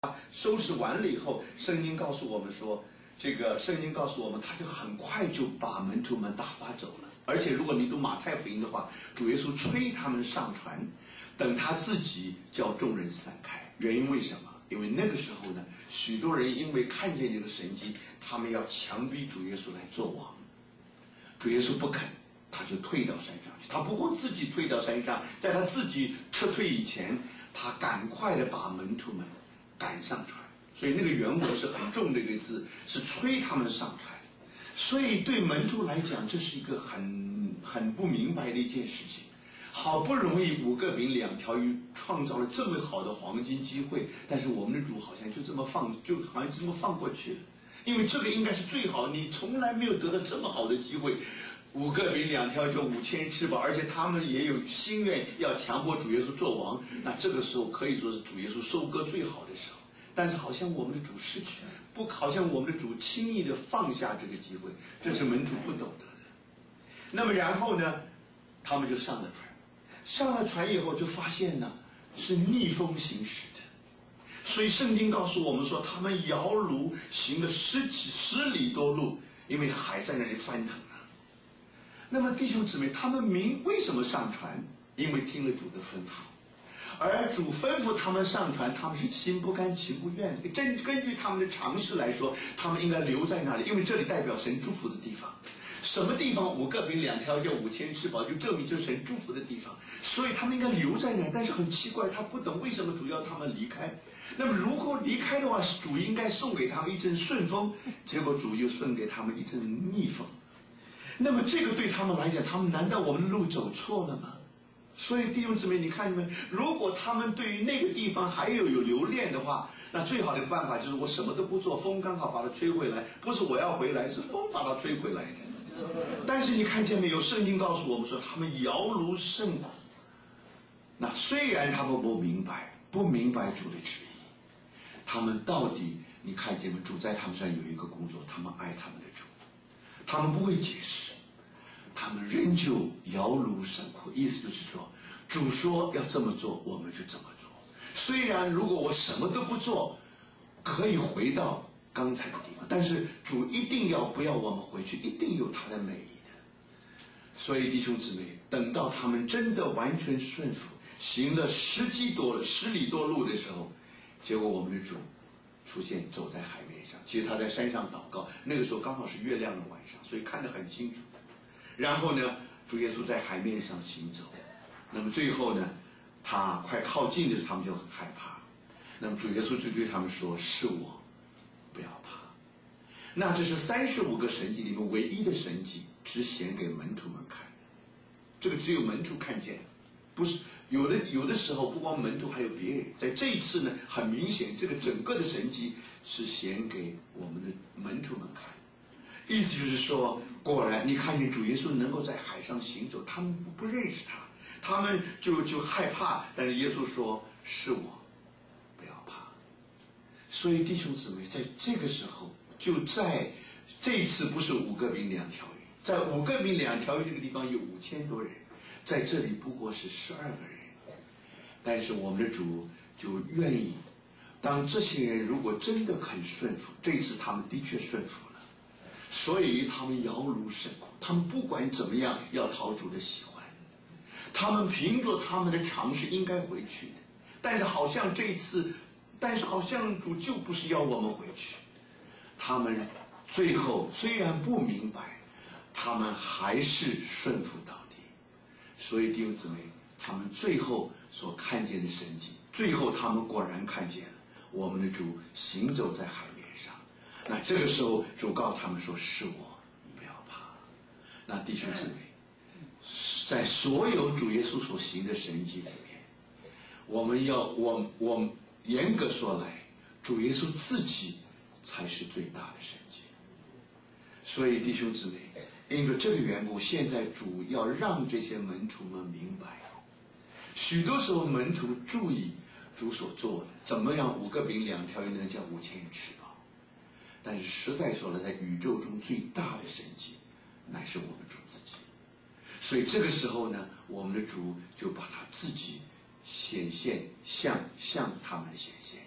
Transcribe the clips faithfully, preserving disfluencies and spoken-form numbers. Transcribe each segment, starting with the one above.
收拾完了以后，圣经告诉我们说，这个圣经告诉我们，他就很快就把门徒们打发走了。而且如果你读马太福音的话，主耶稣催他们上船，等他自己叫众人散开。原因为什么？因为那个时候呢，许多人因为看见这个神迹，他们要强逼主耶稣来做王。主耶稣不肯，他就退到山上去。他不过自己退到山上，在他自己撤退以前，他赶快的把门徒们赶上船。所以那个原文是很重的一个字，是催他们上船。所以对门徒来讲，这是一个很很不明白的一件事情。好不容易五个饼两条鱼创造了这么好的黄金机会，但是我们的主好像就这么放，就好像这么放过去了。因为这个应该是最好，你从来没有得到这么好的机会。五个饼两条就五千吃饱，而且他们也有心愿要强迫主耶稣做王，那这个时候可以说是主耶稣收割最好的时候。但是好像我们的主失去，不，好像我们的主轻易的放下这个机会，这是门徒不懂得的。那么然后呢，他们就上了船，上了船以后就发现呢是逆风行驶的，所以圣经告诉我们说，他们摇橹行了十几十里多路，因为海在那里翻腾啊。那么弟兄姊妹，他们明为什么上船？因为听了主的吩咐。而主吩咐他们上船，他们是心不甘情不愿的。根根据他们的常识来说，他们应该留在那里，因为这里代表神祝福的地方。什么地方五个饼两条就五千吃饱，就证明就是神祝福的地方，所以他们应该留在那儿。但是很奇怪，他不懂为什么主要他们离开。那么如果离开的话，主应该送给他们一阵顺风，结果主又送给他们一阵逆风。那么这个对他们来讲，他们难道我们的路走错了吗？所以弟兄姊妹，你看你们，如果他们对于那个地方还有有留恋的话，那最好的办法就是我什么都不做，风刚好把它吹回来，不是我要回来，是风把它吹回来的。但是你看见没有？圣经告诉我们说，他们摇橹甚苦。那虽然他们不明白，不明白主的旨意，他们到底你看见没？主在他们身上有一个工作，他们爱他们的主，他们不会解释。他们仍旧摇橹甚苦，意思就是说，主说要这么做，我们就这么做。虽然如果我什么都不做，可以回到刚才的地方，但是主一定要不要我们回去，一定有他的美意的。所以弟兄姊妹，等到他们真的完全顺服，行了十几多十里多路的时候，结果我们的主出现走在海面上。其实他在山上祷告，那个时候刚好是月亮的晚上，所以看得很清楚。然后呢，主耶稣在海面上行走。那么最后呢，他快靠近的时候，他们就很害怕。那么主耶稣就对他们说：“是我，不要怕。”那这是三十五个神迹里面唯一的神迹，只显给门徒们看。这个只有门徒看见，不是有的有的时候不光门徒，还有别人。在这一次呢，很明显，这个整个的神迹是显给我们的门徒们看。意思就是说，果然你看见主耶稣能够在海上行走，他们不认识他，他们就就害怕。但是耶稣说：“是我，不要怕。”所以弟兄姊妹，在这个时候，就在这一次不是五个饼两条鱼，在五个饼两条鱼这个地方有五千多人，在这里不过是十二个人。但是我们的主就愿意，当这些人如果真的肯顺服，这次他们的确顺服了。所以他们摇橹甚苦，他们不管怎么样要讨主的喜欢，他们凭着他们的常识应该回去的。但是好像这一次，但是好像主就不是要我们回去。他们最后虽然不明白，他们还是顺服到底。所以弟兄姊妹，他们最后所看见的神迹，最后他们果然看见了我们的主行走在海面上。那这个时候主告诉他们说：“是我，不要怕。”那弟兄姊妹，在所有主耶稣所行的神迹里面，我们要我我严格说来，主耶稣自己才是最大的神迹。所以弟兄姊妹，因着这个缘故，现在主要让这些门徒们明白，许多时候门徒注意主所做的，怎么样五个饼两条鱼能叫五千人吃饱。但是实在说了，在宇宙中最大的神迹，乃是我们主自己。所以这个时候呢，我们的主就把他自己显现，向向他们显现，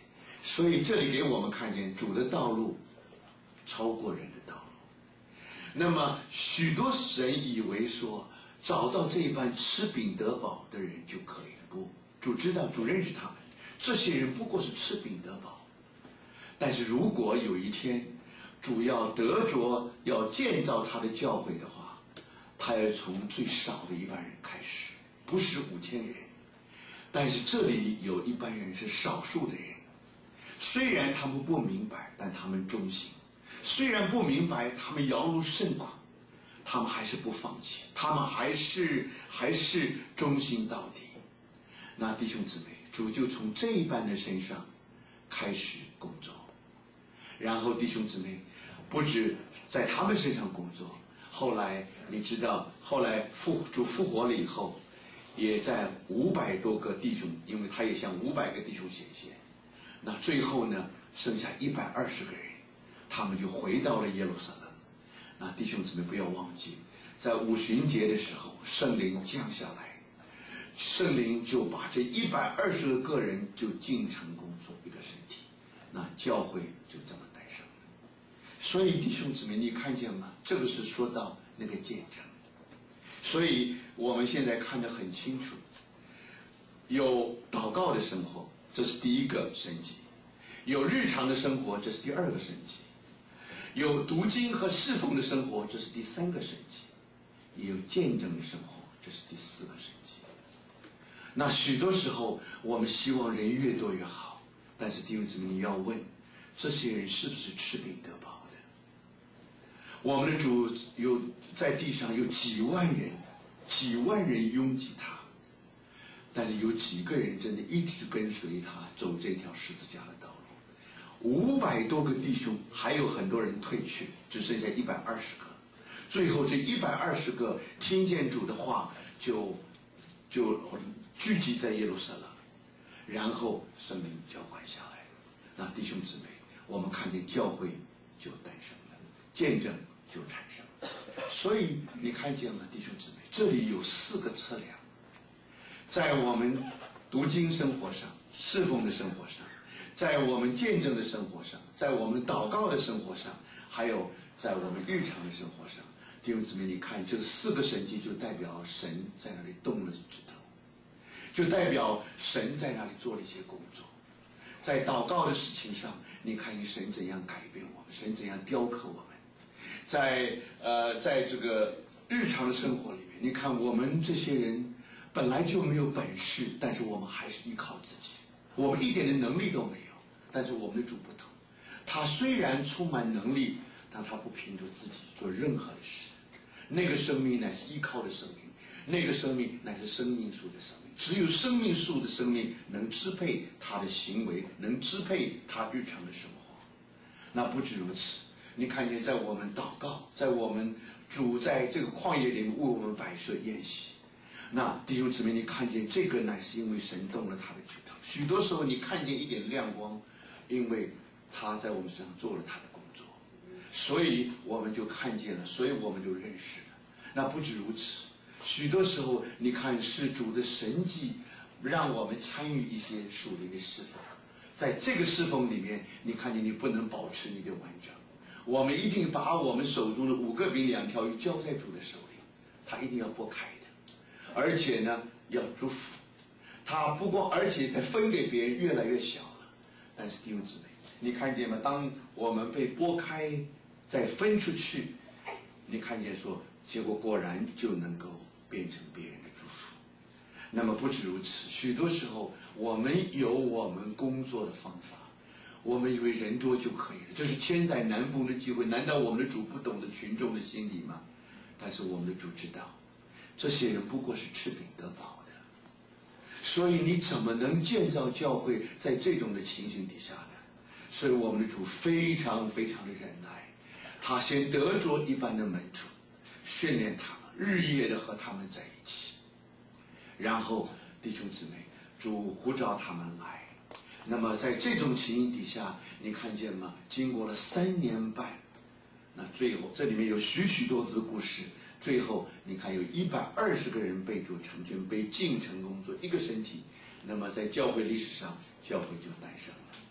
所以这里给我们看见主的道路超过人的道路。那么许多人以为说找到这般吃饼得饱的人就可以了，不，主知道，主认识他们，这些人不过是吃饼得饱。但是如果有一天主要得着要建造他的教会的话，他要从最少的一般人开始，不是五千人，但是这里有一般人是少数的人，虽然他们不明白，但他们忠心；虽然不明白，他们劳碌甚苦，他们还是不放弃，他们还是还是忠心到底。那弟兄姊妹，主就从这一班的身上开始工作，然后弟兄姊妹不止在他们身上工作，后来你知道，后来复主复活了以后，也在五百多个弟兄，因为他也向五百个弟兄显现。那最后呢，剩下一百二十个人，他们就回到了耶路撒冷。那弟兄姊妹不要忘记，在五旬节的时候，圣灵降下来，圣灵就把这一百二十个个人就进城工作一个身体，那教会就这么诞生了。所以弟兄姊妹，你看见吗？这个是说到那个见证。所以我们现在看得很清楚，有祷告的生活，这是第一个神迹；有日常的生活，这是第二个神迹；有读经和侍奉的生活，这是第三个神迹；也有见证的生活，这是第四个神迹。那许多时候我们希望人越多越好，但是弟兄姊妹，你要问这些人是不是吃饼得饱的？我们的主有在地上有几万人，几万人拥挤他，但是有几个人真的一直跟随他走这条十字架的道路？五百多个弟兄，还有很多人退去，只剩下一百二十个。最后这一百二十个听见主的话，就就聚集在耶路撒冷，然后圣灵浇灌下来。那弟兄姊妹，我们看见教会就诞生了，见证就产生了。所以你看见了，弟兄姊妹，这里有四个测量，在我们读经生活上、侍奉的生活上，在我们见证的生活上，在我们祷告的生活上，还有在我们日常的生活上。弟兄姊妹，你看这四个神迹就代表神在那里动了指头，就代表神在那里做了一些工作。在祷告的事情上，你看你神怎样改变我们，神怎样雕刻我们。在呃，在这个日常的生活里面，你看我们这些人本来就没有本事，但是我们还是依靠自己，我们一点的能力都没有。但是我们的主不同，他虽然充满能力，但他不凭着自己做任何的事。那个生命乃是依靠的生命，那个生命乃是生命树的生命。只有生命树的生命能支配他的行为，能支配他日常的生活。那不止如此，你看见在我们祷告，在我们主在这个旷野里为我们摆设宴席，那弟兄姊妹，你看见这个乃是因为神动了他的指头。许多时候你看见一点亮光，因为他在我们身上做了他的工作，所以我们就看见了，所以我们就认识了。那不止如此，许多时候你看是主的神迹让我们参与一些属灵的侍奉，在这个侍奉里面，你看见你不能保持你的完整，我们一定把我们手中的五个饼两条鱼交在主的手里，他一定要拨开的，而且呢要祝福他，不光而且再分给别人越来越小了。但是弟兄姊妹，你看见吗？当我们被拨开再分出去，你看见说结果果然就能够变成别人的祝福。那么不止如此，许多时候我们有我们工作的方法，我们以为人多就可以了，这是千载难逢的机会。难道我们的主不懂得群众的心理吗？但是我们的主知道，这些人不过是吃饼得饱的，所以你怎么能建造教会在这种的情形底下呢？所以我们的主非常非常的忍耐，他先得着一般的门徒，训练他们，日夜的和他们在一起，然后弟兄姊妹，主呼召他们来。那么在这种情形底下，你看见吗？经过了三年半，那最后这里面有许许多多的故事，最后你看有一百二十个人被主成全，被进城工作一个身体。那么在教会历史上，教会就诞生了。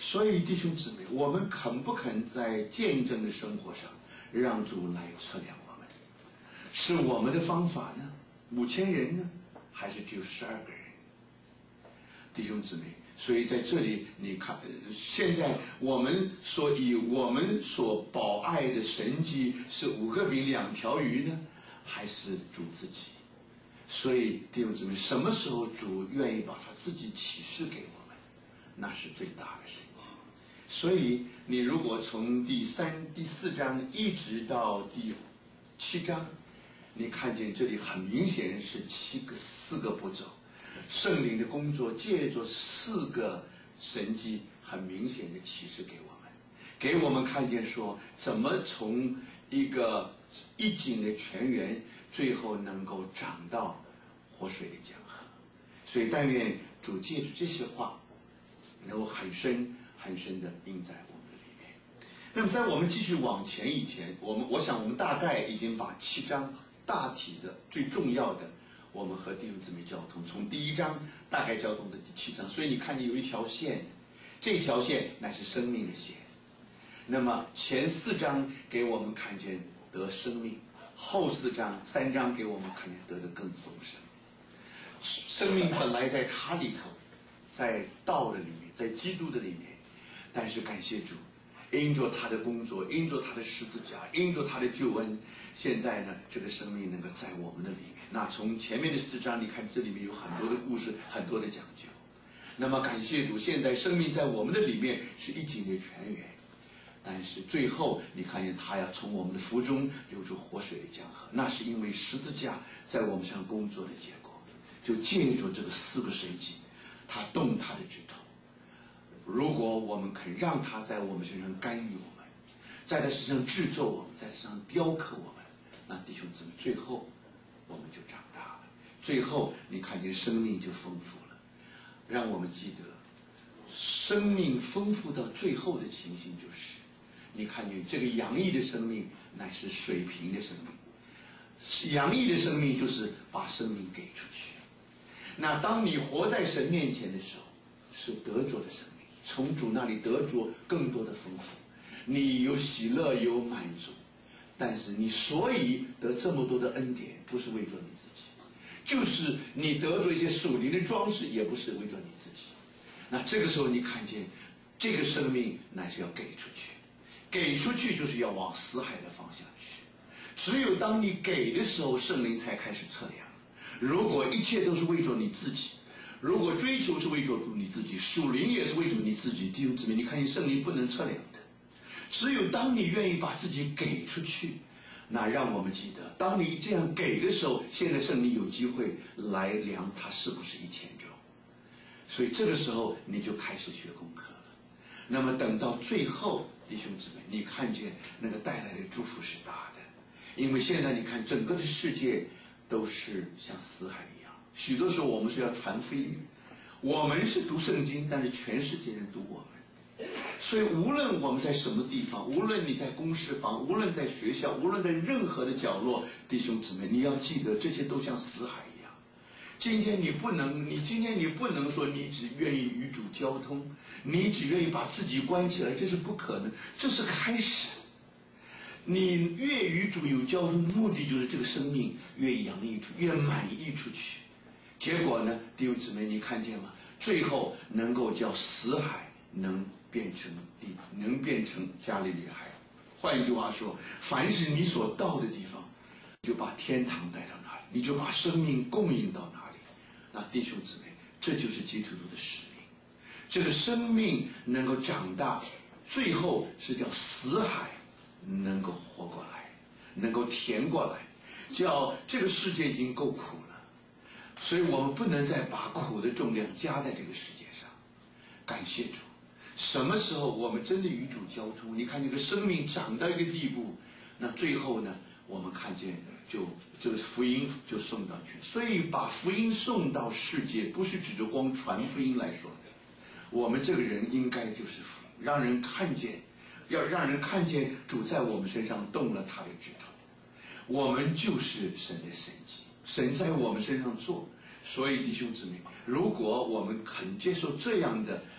所以弟兄姊妹，我们肯不肯在见证的生活上让主来测量我们？是我们的方法呢？五千人呢？还是只有十二个人？弟兄姊妹，所以在这里你看，现在我们所以我们所保爱的神迹是五个饼两条鱼呢，还是主自己？所以弟兄姊妹，什么时候主愿意把他自己启示给我们，那是最大的神迹。所以你如果从第三、第四章一直到第七章，你看见这里很明显是七个四个步骤。圣灵的工作借着四个神迹很明显的启示给我们，给我们看见说怎么从一个一井的泉源最后能够长到活水的江河。所以但愿主借着这些话能够很深很深的印在我们的里面。那么在我们继续往前以前，我们我想我们大概已经把七章大体的最重要的我们和弟兄姊妹交通，从第一章大概交通的第七章，所以你看见有一条线，这条线乃是生命的线。那么前四章给我们看见得生命，后四章三章给我们看见得的更丰盛。生命本来在他里头，在道的里面，在基督的里面，但是感谢主，因着他的工作，因着他的十字架，因着他的救恩，现在呢，这个生命能够在我们的里面。那从前面的四章，你看这里面有很多的故事，很多的讲究。那么感谢主，现在生命在我们的里面是一井的泉源，但是最后你看见他要从我们的腹中流出活水的江河，那是因为十字架在我们身上工作的结果。就借着这个四个神迹，他动他的指头。如果我们肯让他在我们身上干预我们，在他身上制作我们，在他身上雕刻我们，那弟兄姊妹，最后我们就长大了，最后你看见生命就丰富了。让我们记得，生命丰富到最后的情形就是，你看见这个洋溢的生命乃是水平的生命，洋溢的生命就是把生命给出去。那当你活在神面前的时候，是得着的生命，从主那里得着更多的丰富，你有喜乐，有满足。但是你所以得这么多的恩典，不是为着你自己，就是你得着一些属灵的装饰，也不是为着你自己。那这个时候你看见这个生命乃是要给出去，给出去就是要往死海的方向去。只有当你给的时候，圣灵才开始测量。如果一切都是为着你自己，如果追求是为着你自己，属灵也是为着你自己，弟兄姊妹，你看见圣灵不能测量的。只有当你愿意把自己给出去，那让我们记得，当你这样给的时候，现在圣灵有机会来量它是不是一千种。所以这个时候你就开始学功课了。那么等到最后，弟兄姊妹，你看见那个带来的祝福是大的，因为现在你看整个的世界都是像死海一样，许多时候我们是要传福音，我们是读圣经，但是全世界人读我们。所以无论我们在什么地方，无论你在公事房，无论在学校，无论在任何的角落，弟兄姊妹，你要记得这些都像死海一样。今天你不能，你今天你不能说你只愿意与主交通，你只愿意把自己关起来，这是不可能，这是开始。你越与主有交通，目的就是这个生命越洋溢出，越满溢出去。结果呢，弟兄姊妹，你看见吗？最后能够叫死海能变成地，能变成加利利海。换一句话说，凡是你所到的地方，就把天堂带到哪里，你就把生命供应到哪里。那弟兄姊妹，这就是基督徒的使命。这个生命能够长大，最后是叫死海能够活过来，能够甜过来，叫这个世界已经够苦了，所以我们不能再把苦的重量加在这个世界上。感谢主，什么时候我们真的与主交通，你看这个生命长到一个地步，那最后呢，我们看见就这个福音就送到去。所以把福音送到世界，不是指着光传福音来说的，我们这个人应该就是福音，让人看见，要让人看见主在我们身上动了他的指头，我们就是神的神迹，神在我们身上做。所以弟兄姊妹，如果我们肯接受这样的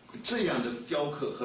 这样的雕刻和